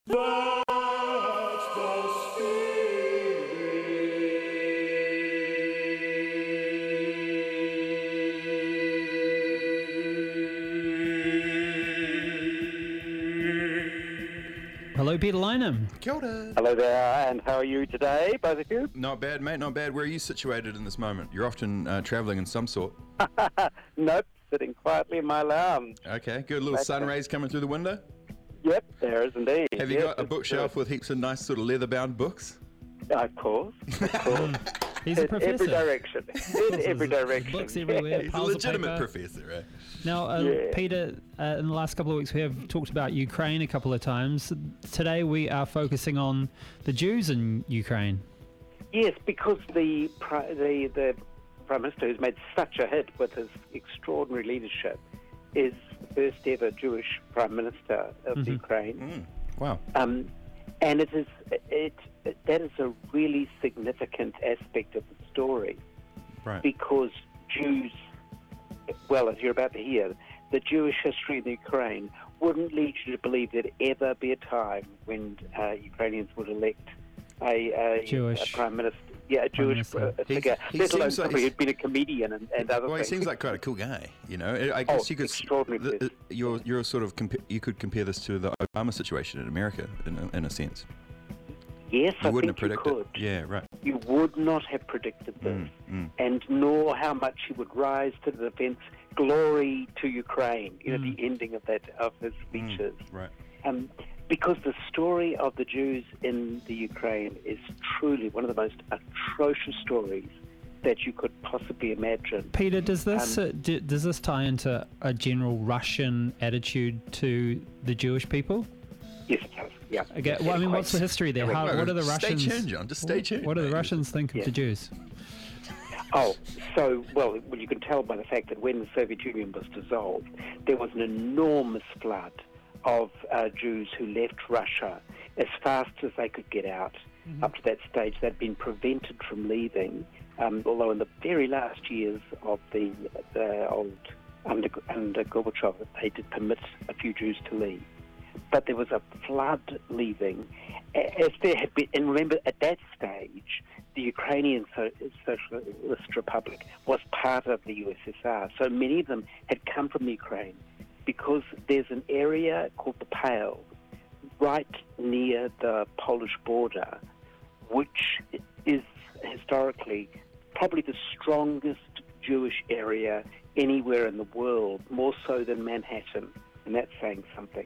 Hello, Peter Lynham. Kia ora. Hello there, and how are you today, both of you? Not bad, mate, not bad. Where are you situated in this moment? You're often travelling in some sort. Nope, sitting quietly in my lounge. Okay, good. Little sun rays coming through the window. Yep, there is indeed. Have you Yes, got a it's bookshelf good. with heaps of nice sort of leather-bound books? Of course. He's a In professor. every direction. In every direction. Books everywhere. He's a piles of legitimate paper. professor, right? Now, Yeah. Peter, in the last couple of weeks, we have talked about Ukraine a couple of times. Today, we are focusing on the Jews in Ukraine. Yes, because the Prime Minister, who's made such a hit with his extraordinary leadership, is the first ever Jewish Prime Minister of the Ukraine. Wow. And that is a really significant aspect of the story, Right. because Jews, well, as you're about to hear, the Jewish history in the Ukraine wouldn't lead you to believe there'd ever be a time when Ukrainians would elect a Jewish prime minister. Yeah, a Jewish minister. figure. He Let alone seems like somebody who'd been a comedian and other Well, he things. seems like quite a cool guy, you know. I guess you could extraordinary person. you're sort of you could compare this to the Obama situation in America in a sense. Yes, You I wouldn't think have you predicted. could. Yeah, right. You would not have predicted this, and nor how much he would rise to the defence. Glory to Ukraine, the ending of his speeches. Right. Because the story of the Jews in the Ukraine is truly one of the most atrocious stories that you could possibly imagine. Peter, does this tie into a general Russian attitude to the Jewish people? Yes, it does. Yeah. Okay, well, I mean, what's the history there? What are the Russians? Stay tuned, John. Just stay tuned. What do the mate. Russians think of the Jews? Oh, well, you can tell by the fact that when the Soviet Union was dissolved, there was an enormous flood of Jews who left Russia as fast as they could get out. Up to that stage, they'd been prevented from leaving, although in the very last years of the old under Gorbachev, they did permit a few Jews to leave. But there was a flood leaving, as there had been. And remember, at that stage, the Ukrainian Socialist Republic was part of the USSR. So many of them had come from the Ukraine because there's an area called the Pale right near the Polish border, which is historically probably the strongest Jewish area anywhere in the world, more so than Manhattan, and that's saying something.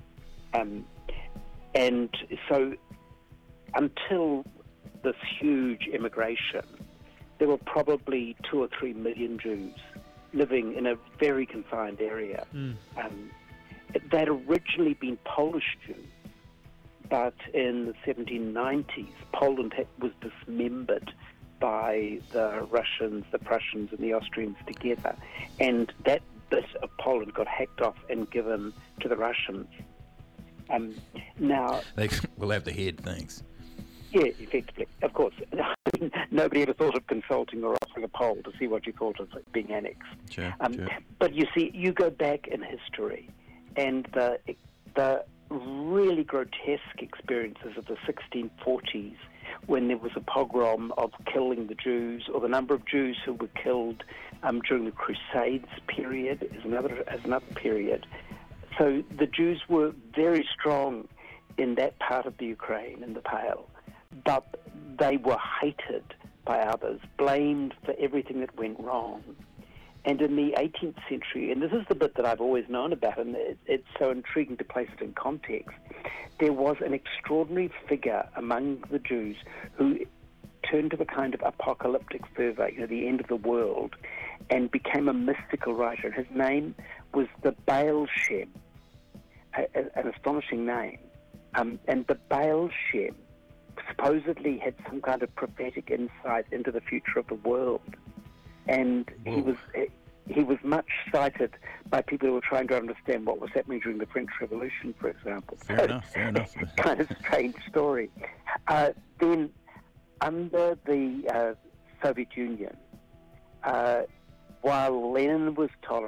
And so until this huge immigration, there were probably 2 or 3 million Jews living in a very confined area. They'd originally been Polish Jews, but in the 1790s, Poland was dismembered by the Russians, the Prussians, and the Austrians together, and that bit of Poland got hacked off and given to the Russians. Now, They will have the head, thanks. yeah, effectively, of course. Nobody ever thought of consulting or offering a poll to see what you thought of being annexed. Sure. But you see, you go back in history, and the really grotesque experiences of the 1640s, when there was a pogrom of killing the Jews, or the number of Jews who were killed during the Crusades period, is another period. So the Jews were very strong in that part of the Ukraine, in the Pale, but they were hated by others, blamed for everything that went wrong. And in the 18th century, and this is the bit that I've always known about, and it's so intriguing to place it in context, there was an extraordinary figure among the Jews who turned to a kind of apocalyptic fervor, the end of the world, and became a mystical writer. And his name was the Baal Shem, an astonishing name. And the Baal Shem supposedly had some kind of prophetic insight into the future of the world. And he was much cited by people who were trying to understand what was happening during the French Revolution, for example. Fair enough. Kind of strange story. Then, under the Soviet Union, while Lenin was tolerant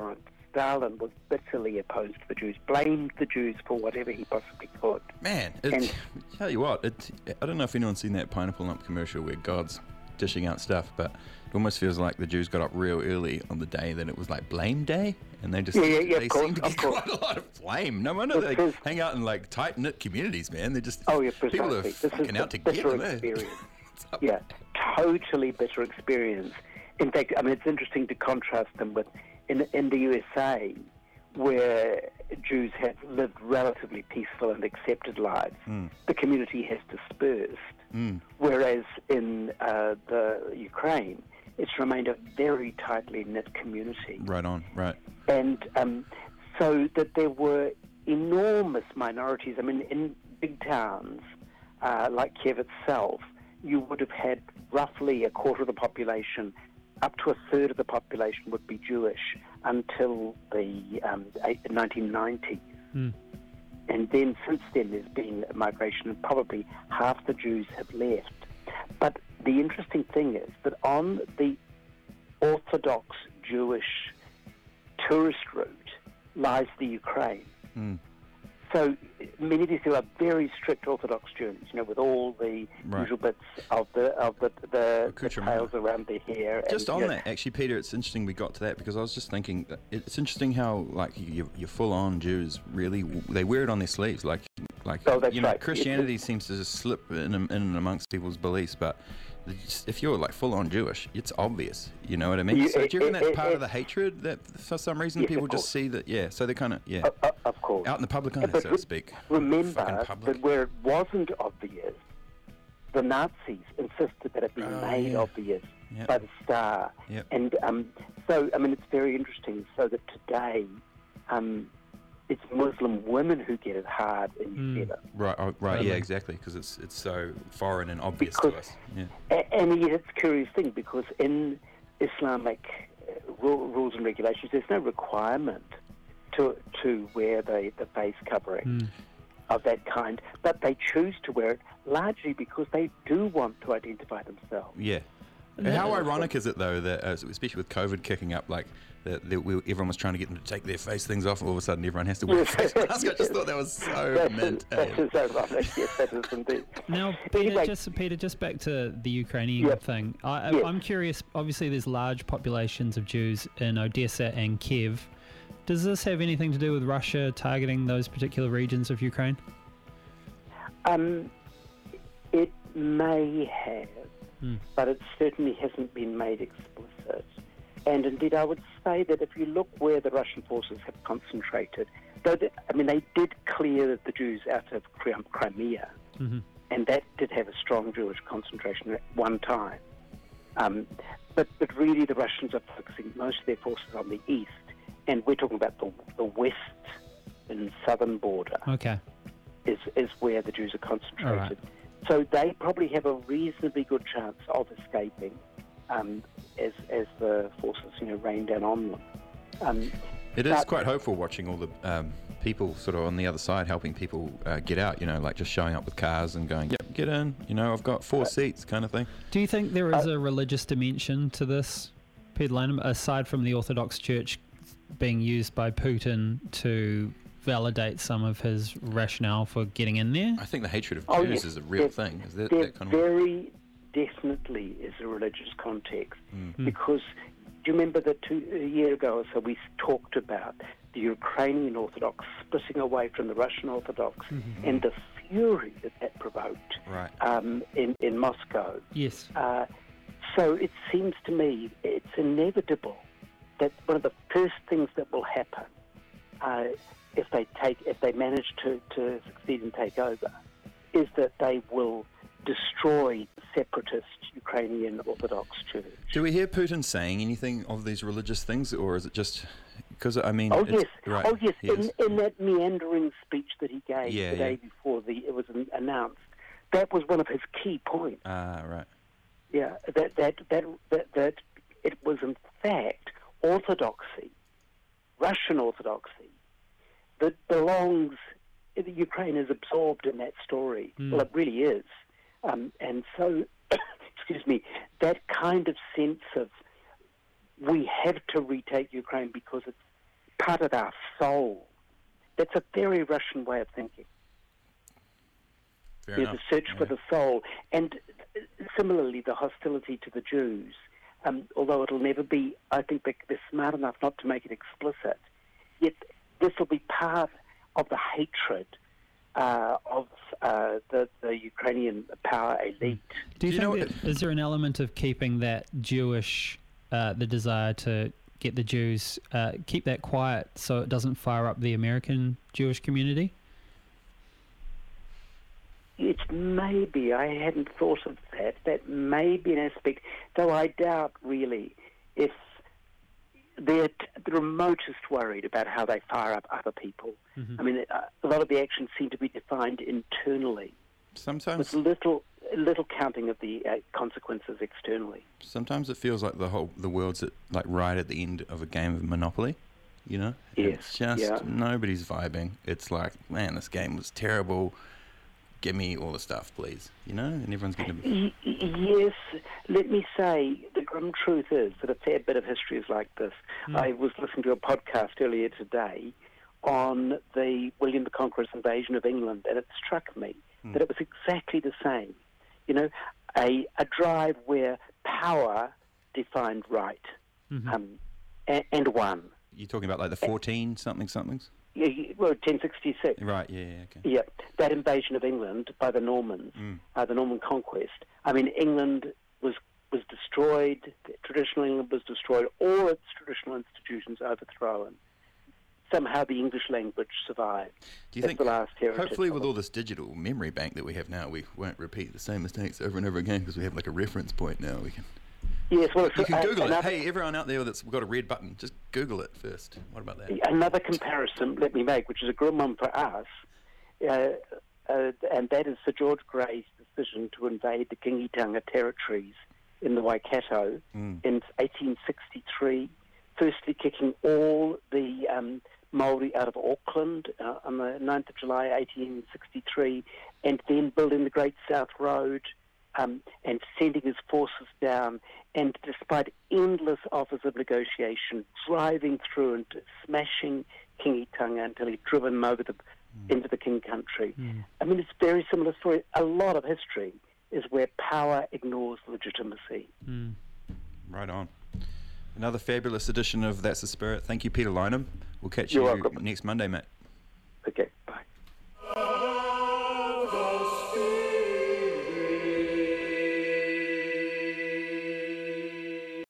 Stalin was bitterly opposed to the Jews, blamed the Jews for whatever he possibly could. Man, tell you what, I don't know if anyone's seen that Pineapple Lump commercial where God's dishing out stuff, but it almost feels like the Jews got up real early on the day that it was like blame day, and they just they seem to get quite a lot of blame. No wonder they hang out in like tight-knit communities, man. They're just people are fucking out to get them. Yeah, totally bitter experience. In fact, I mean, it's interesting to contrast them with in the USA, where Jews have lived relatively peaceful and accepted lives. The community has dispersed, whereas in the Ukraine, it's remained a very tightly knit community. Right on, right. And so that there were enormous minorities. I mean, in big towns like Kiev itself, you would have had roughly a quarter of the population, up to a third of the population would be Jewish until the 1990s. And then since then there's been a migration, and probably half the Jews have left. But the interesting thing is that on the Orthodox Jewish tourist route lies the Ukraine. So many of these people are very strict Orthodox Jews, with all the usual bits of the tails around their hair. Just on that, actually, Peter, it's interesting we got to that, because I was just thinking, it's interesting how like your full-on Jews really, they wear it on their sleeves, like right. Christianity seems to just slip in amongst people's beliefs, but if you're like full-on Jewish, it's obvious. You know what I mean? So do you reckon that's part of the hatred, that for some reason people just see that? Yeah, so they're kind of of course, out in the public eye, so to speak. Remember that where it wasn't obvious, the Nazis insisted that it be made obvious by the Star. And so I mean, it's very interesting. So that today, it's Muslim women who get it hard in New Zealand. Right, yeah, exactly, because it's so foreign and obvious to us. Yeah. And yet it's a curious thing, because in Islamic rules and regulations, there's no requirement to wear the face covering of that kind, but they choose to wear it largely because they do want to identify themselves. Yeah. How ironic is it, though, that especially with COVID kicking up, like everyone was trying to get them to take their face things off, and all of a sudden everyone has to wear a face mask. I just thought that was so mint. That is ironic, yes, that is indeed. Now, Peter, just back to the Ukrainian thing. I'm curious, obviously there's large populations of Jews in Odessa and Kiev. Does this have anything to do with Russia targeting those particular regions of Ukraine? It may have. But it certainly hasn't been made explicit. And indeed, I would say that if you look where the Russian forces have concentrated, they did clear the Jews out of Crimea, and that did have a strong Jewish concentration at one time. But really, the Russians are focusing most of their forces on the east, and we're talking about the west and southern border. Is where the Jews are concentrated. Right. So they probably have a reasonably good chance of escaping as the forces, rain down on them. It is quite hopeful watching all the people sort of on the other side helping people get out, like just showing up with cars and going, yep, get in, I've got 4 seats kind of thing. Do you think there is a religious dimension to this, Peter Lanham, aside from the Orthodox Church being used by Putin to validate some of his rationale for getting in there? I think the hatred of Jews is a real thing. Is that kind of very definitely is a religious context. Because do you remember that a year ago or so we talked about the Ukrainian Orthodox splitting away from the Russian Orthodox and the fury that provoked in Moscow? Yes. So it seems to me it's inevitable that one of the first things that will happen if they manage to succeed and take over, is that they will destroy separatist Ukrainian Orthodox Church. Do we hear Putin saying anything of these religious things, or is it just because yes, in that meandering speech that he gave the day before it was announced, that was one of his key points. Right. Yeah, that it was in fact orthodoxy, Russian orthodoxy, that belongs, Ukraine is absorbed in that story. Well, it really is. And so, excuse me, that kind of sense of we have to retake Ukraine because it's part of our soul. That's a very Russian way of thinking. Fair enough. The search for the soul. And similarly, the hostility to the Jews, although it'll never be, I think they're smart enough not to make it explicit, yet this will be part of the hatred of the Ukrainian power elite. Do you think is there an element of keeping that Jewish, the desire to get the Jews, keep that quiet so it doesn't fire up the American Jewish community? It's maybe, I hadn't thought of that. That may be an aspect, though I doubt really if they're the remotest worried about how they fire up other people. I mean, a lot of the actions seem to be defined internally. Sometimes with little counting of the consequences externally. Sometimes it feels like the world's like right at the end of a game of Monopoly. You know, yes, it's just nobody's vibing. It's like, man, this game was terrible. Give me all the stuff, please. You know, and everyone's going to be... Yes, let me say, the grim truth is that a fair bit of history is like this. I was listening to a podcast earlier today on the William the Conqueror's invasion of England, and it struck me that it was exactly the same. You know, a drive where power defined right and won. You're talking about like the 14-somethings? Yeah, well, 1066. Right, okay. Yeah, that invasion of England by the Normans, the Norman conquest. I mean, England was destroyed, traditional England was destroyed, all its traditional institutions overthrown. Somehow the English language survived. Do you think, the last heritage hopefully with all this digital memory bank that we have now, we won't repeat the same mistakes over and over again because we have like a reference point now. We can... Yes, well, you can Google it. Hey, everyone out there that's got a red button, just Google it first. What about that? Another comparison let me make, which is a grim one for us, and that is Sir George Grey's decision to invade the Kingitanga territories in the Waikato in 1863, firstly kicking all the Maori out of Auckland on the 9th of July 1863, and then building the Great South Road, and sending his forces down, and despite endless offers of negotiation, driving through and smashing Kingitanga until he'd driven them over into the King country. I mean, it's a very similar story. A lot of history is where power ignores legitimacy. Right on. Another fabulous edition of That's the Spirit. Thank you, Peter Lynham. We'll catch you next Monday, mate. Okay.